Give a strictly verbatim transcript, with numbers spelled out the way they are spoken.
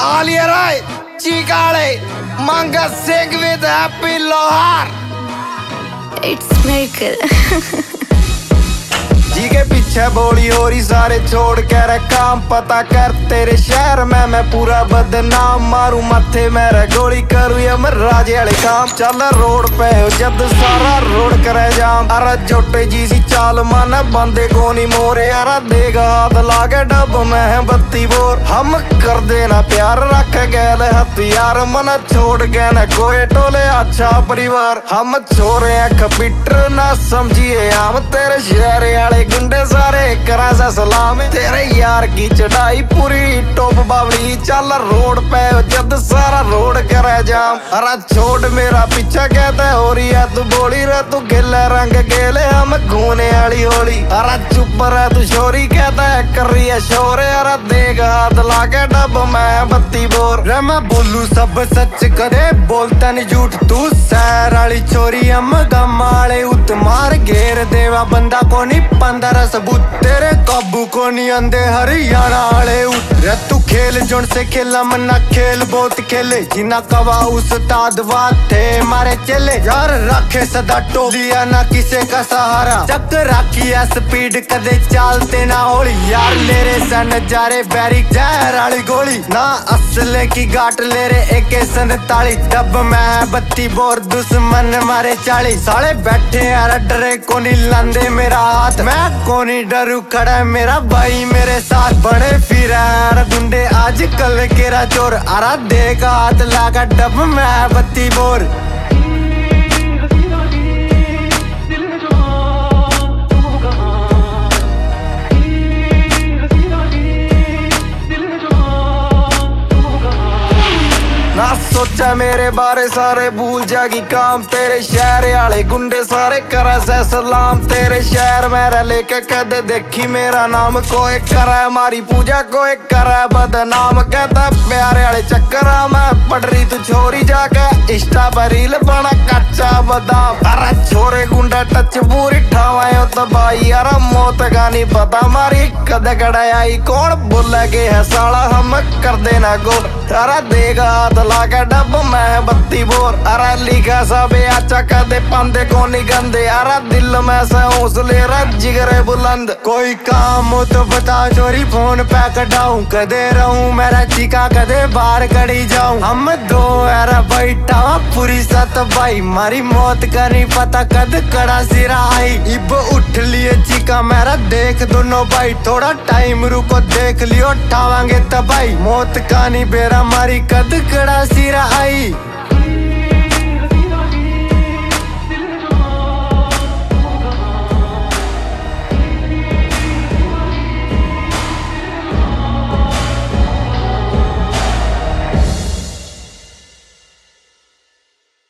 आलिया राय, चिकाले, मंगा Singh with happy लोहार। It's miracle। जी के पीछे बोली हो रही सारे छोड़ के रे काम पता कर तेरे शहर में मैं पूरा बदनाम मारू मथे मेरे गोली करू अमर राजे वाले काम चल रोड पे हो जब सारा रोड करे जाम अरे छोटे जी सी चाल मन बंदे को नहीं मोरे अरे देगा हाथ लागे डब में बत्ती बोर हम कर देना प्यार रख गए हथियार मन छोड़ गए न कोई टोले अच्छा परिवार हम छोरे कंप्यूटर ना समझिए हम तेरे शहर वाले गुंडे सारे करा सा सलाम तेरे यार की चढ़ाई पूरी टॉप बावली चल रोड पे जद सारा रोड करे जाम अरे छोड़ मेरा पीछा कहता है हो रही है तू बोली रे तू गिले रंग गेले हम घूने वाली होली अरे चुप रह तू छोरी कहता है कर रही है शोर अरे देख हाथ लाके डब मैं बत्ती बोर रे मैं बोलू सब सच करे बोलता नहीं झूठ तू सैर वाली छोरी हम गम वाले उत मार घेर देवा बंदा को नहीं पंद्रह सबूत तेरे काबू को नहीं आंदे हरियाणा वाले रे तू खेल जोन से खेला मन्ना खेल बहुत खेले जिना कवा उस्ताद वाथे मारे चले यार रखे सदा टोलिया ना किसे का सहारा चक राखी है स्पीड कदे चालते ना होली यार ले रे सन नजारे बैरी जहर वाली गोली ना असले की गाट ले रे एके सैंतालीस डब मैं बत्ती बोर दुश्मन मारे चालीस साले बैठे यार डरे को नहीं लांदे मेरा हाथ मैं को नहीं डरू खड़ा है मेरा भाई मेरे साथ बड़े फिर गुंडे आज कल केरा चोर अरा देगा हाथ लागा डब में बत्ती बोर ना सोचा मेरे बारे सारे भूल जागी काम तेरे शहर वाले गुंडे सारे करा से सलाम तेरे शहर मेरा लेके कदे देखी मेरा नाम कोई करा मारी पूजा कोई करा बदनाम कहता प्यारे वाले चक्कर मैं पढ़ रही तू छोरी जाके इंस्टा पर रील बना कच्चा बादाम अरे छोरे गुंडा टच पूरी ठावायो तो भाई अरे मौत का नहीं पता मारी कदे कड़ाई कौन बोला के है साला हम कर देना गो अरे देगा हाथ लाके डब मैं बत्ती बोर अरे लिखा सब अच्छा कदे पंदे को नहीं गंदे अरे दिल में से हौसले रख जिगरे बुलंद कोई काम हो तो बता चोरी फोन पे कटाऊं कदे रहूं मेरा चिका कदे बाहर कड़ी जाऊं हम दो अरे बैठा पूरी सत भाई मारी मौत का नहीं पता कद कड़ा सिरा आई इब उठ लिए चिका मेरा देख दोनों भाई थोड़ा टाइम रुको देख लियो ठावांगे तबाई मौत का नहीं बेरा मारी कद कड़ा सिरा